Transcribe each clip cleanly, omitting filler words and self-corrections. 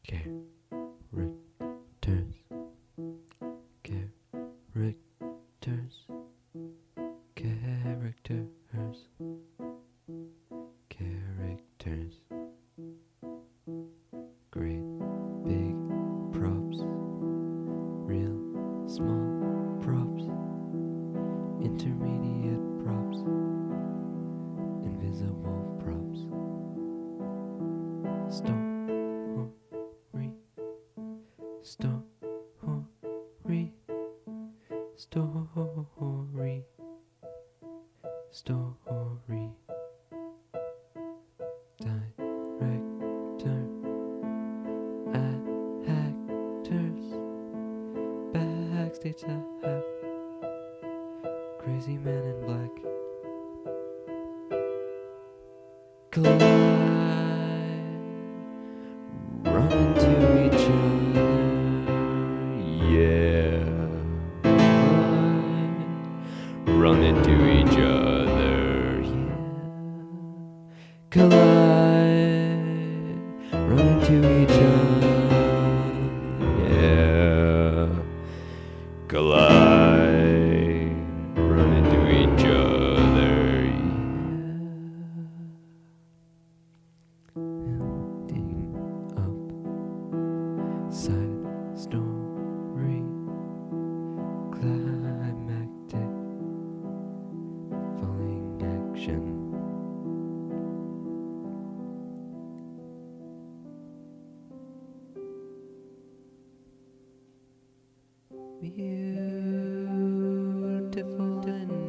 Characters, characters, characters, characters. Great big props, real small props, intermediate props, invisible props. Story, story, story, story. Director, actors, backstage staff, crazy man in black. Collide, run into each other, yeah. Collide, run into each other, yeah. Collide, run into each other, yeah. Collide, run into each other, yeah. Building up, side story, climactic, falling action. Beautiful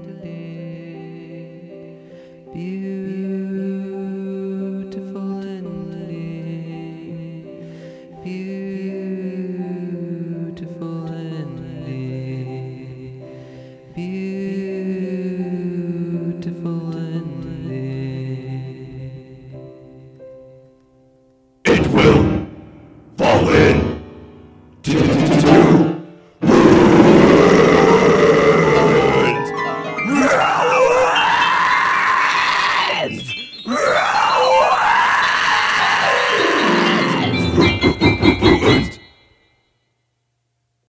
ending, beautiful ending, beautiful.